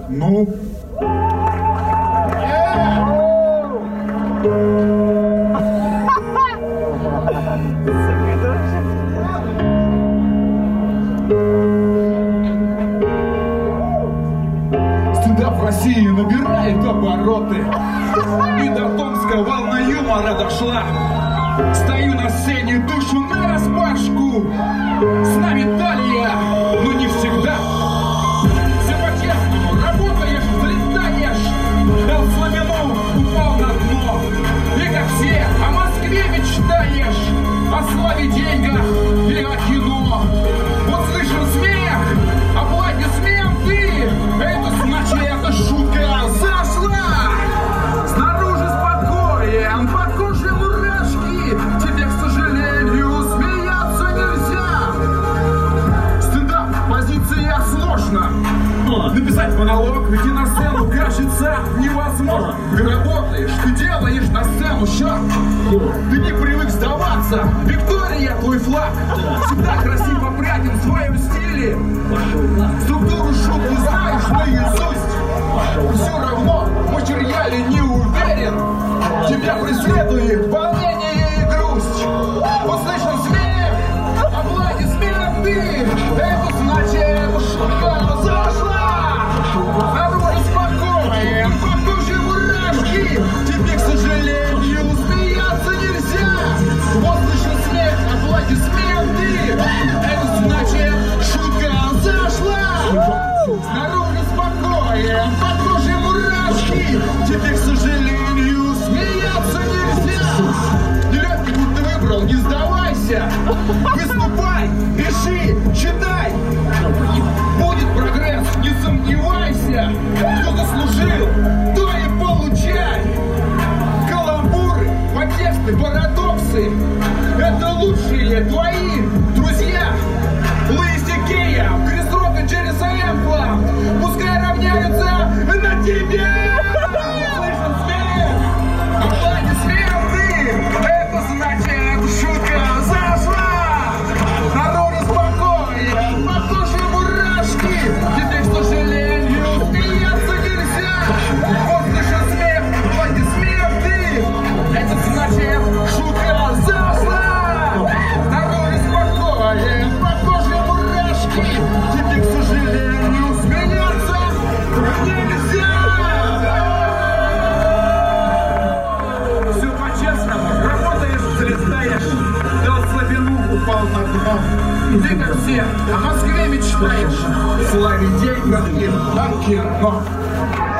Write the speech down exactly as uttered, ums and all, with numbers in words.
Ну? Стендап в России набирает обороты, и до Томска волна юмора дошла. Стою на сцене, душу нараспашку. С нами Талия, но не всегда. Все по-честному, работаешь, взлетаешь. Дал слабину, упал на дно. И как все, о Москве мечтаешь, о славе, деньгах и о кино. Вот слышен смех, аплодисменты. Это значит, эта шутка зашла. Снаружи спокоен, по коже мурашки. Тебе, к сожалению, смеяться нельзя. Стендап, позиция сложно. Написать монолог, выйти на сцену, кажется, невозможно. Ты работаешь, ты делаешь на сцену шаг. Ты не привык сдаваться. Виктория, твой флаг. Всегда красиво прятен в своем стиле. Структуру шутки знаешь наизусть. Все равно в материале не уверен. Тебя преследует волнение и грусть. Услышан смех, аплодисменты. Это значит, шутка зашла. Народ спокоен, по коже мурашки. Тебе, к сожалению, смеяться нельзя. Вот слышен смех, аплодисменты. Это значит, шутка зашла. Снаружи спокоен, по коже мурашки. Тебе, к сожалению, смеяться нельзя. Нелегкий путь ты выбрал, не сдавайся. Выступай, пиши, читай. Будет прогресс, не сомневайся. Кто заслужил, то и получай. Каламбуры, подтексты, парадоксы — это лучшие твои друзья. Луис Икея, Крис Рок и Джерри Саэмпла пускай равняются на тебя. Слышен смех, аплодисменты. Это значит, шутка зашла. Народ спокоен, по коже мурашки. Тебе, к сожалению, смеяться нельзя. Вот слышен смех, аплодисменты. Это значит, шутка зашла. Народ спокоен, по коже мурашки. Тебе, к сожалению, смеяться нельзя. Все по-честному, работаешь, взлетаешь. Дал слабину, упал на дно. Ты, как все, о Москве мечтаешь. Славе, деньгах и о кино.